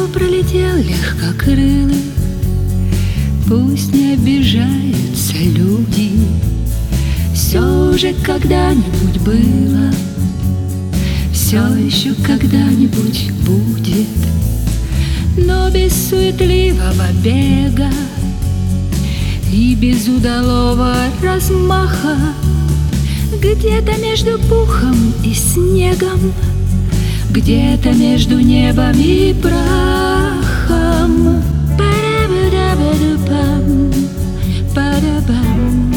пролетел легкокрылый. Пусть не обижаются люди, все уже когда-нибудь было, все еще когда-нибудь будет. Но без суетливого бега и без удалого размаха, где-то между пухом и снегом, где-то между небом и прахом. Парабудабудупам, парабам,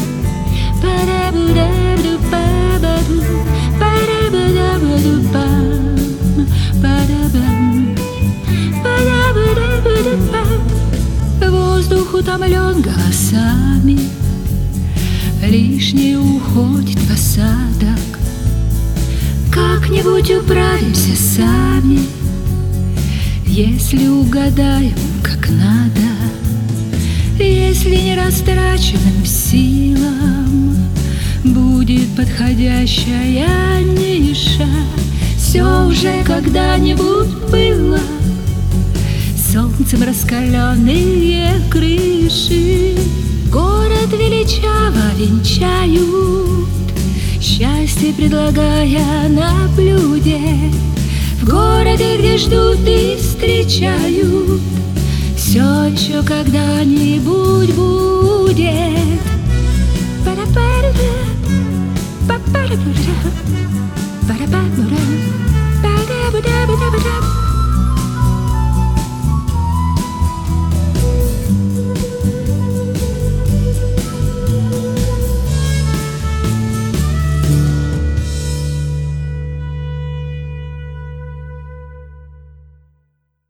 парабудабудупабаду, парабудабудупам, парабам, парабудабудупам. Воздух утомлен голосами, лишнее уходит в осадок. Как-нибудь управимся сами, если угадаем как надо, если не растраченным силам будет подходящая ниша. Все уже когда-нибудь было, солнцем раскаленные крыши город величаво венчают, счастье предлагая на блюде. В городе, где ждут и встречают, все еще когда-нибудь будет. Пара-пара-да, па-пара-пара, пара-пара-пара, пара-пара-пара.